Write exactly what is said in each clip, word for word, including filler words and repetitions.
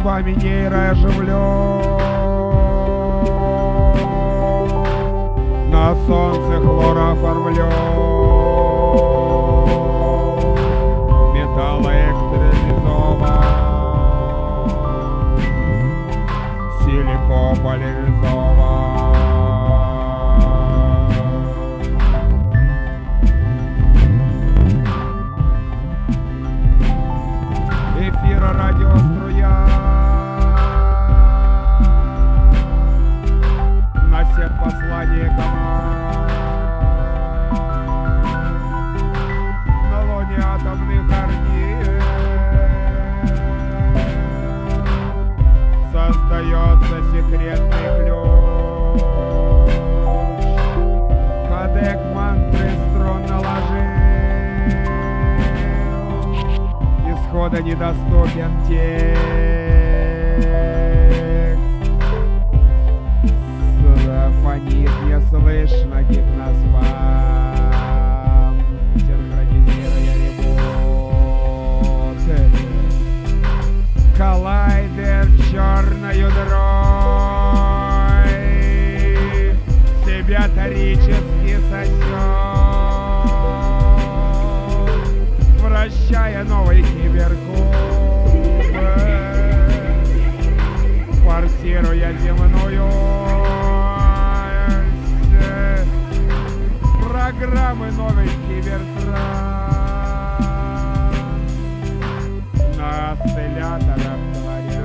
грибами нейрооживлен. На солнце хлороформлен. Металлоэлектролизован. Силикополяризован. Эфирорадиоструя носит послание команд. На лоне атомных орбит создается секретный ключ. Кодек мантры струн наложил. Исхода недоступен текст. Фонит не слышно гипноспам, синхронизируя ребут. Коллайдер черною дырой себя торически сосет, вращая новый киберкуб, форсируя земную программы новой кибертранс на осцилляторах творят.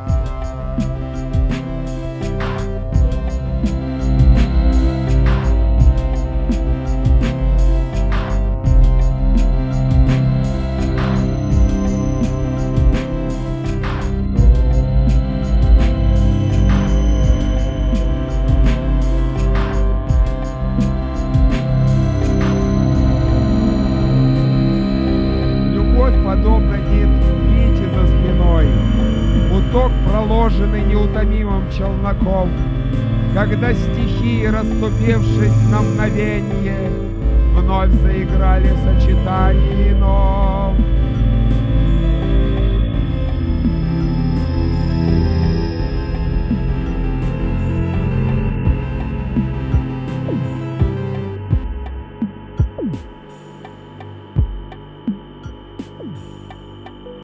Подобно нити за спиной, уток, проложенный неутомимым челноком, когда стихии, расступившись на мгновенье, вновь заиграли в сочетании ином.